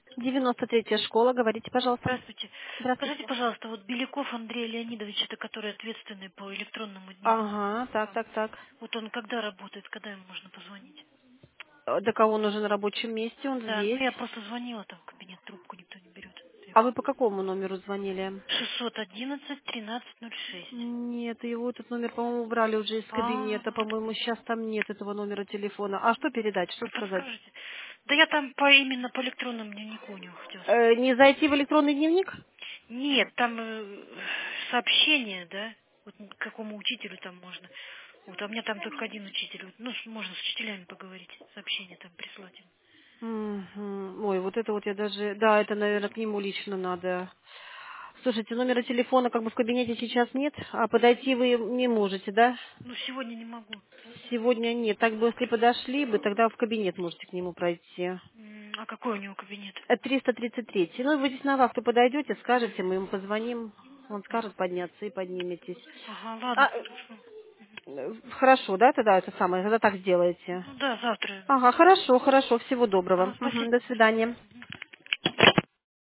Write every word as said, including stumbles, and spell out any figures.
девяносто третья школа, говорите, пожалуйста. Здравствуйте. Скажите, Здравствуйте. пожалуйста, вот Беляков Андрей Леонидович, это который ответственный по электронному дневнику. Ага, так, А, так, так. Вот он когда работает, когда ему можно позвонить? Э, До кого он уже на рабочем месте, он Да, ну здесь. я просто звонила там в кабинет, трубку никто не берет. А вы по какому номеру звонили? шестьсот одиннадцать тринадцать ноль шесть. Нет, его этот номер, по-моему, убрали уже из А, кабинета, по-моему, сейчас там нет этого номера телефона. А что передать, что ну сказать? подскажите. Да я там по именно по электронному дневнику у него хотела Э, спросить. не зайти в электронный дневник? Нет, там э, сообщение, да? Вот к какому учителю там можно. Вот, а у меня там только один учитель. Вот, ну, с- можно с учителями поговорить, сообщение там прислать им. Мгм. Ой, вот это вот я даже... Да, это, наверное, к нему лично надо. Слушайте, номера телефона как бы в кабинете сейчас нет, а подойти вы не можете, да? Ну, сегодня не могу. Сегодня нет. Так бы, если подошли бы, тогда в кабинет можете к нему пройти. М, А какой у него кабинет? Это триста тридцать три. Ну, вы здесь на вахту подойдете, скажете, мы ему позвоним, он скажет подняться и подниметесь. Ага, ладно, А, хорошо. э, хорошо, да, тогда это самое, тогда так сделаете. Ну да, завтра. Ага, хорошо, хорошо, всего доброго. Ага, Мгм, спасибо до большое. свидания.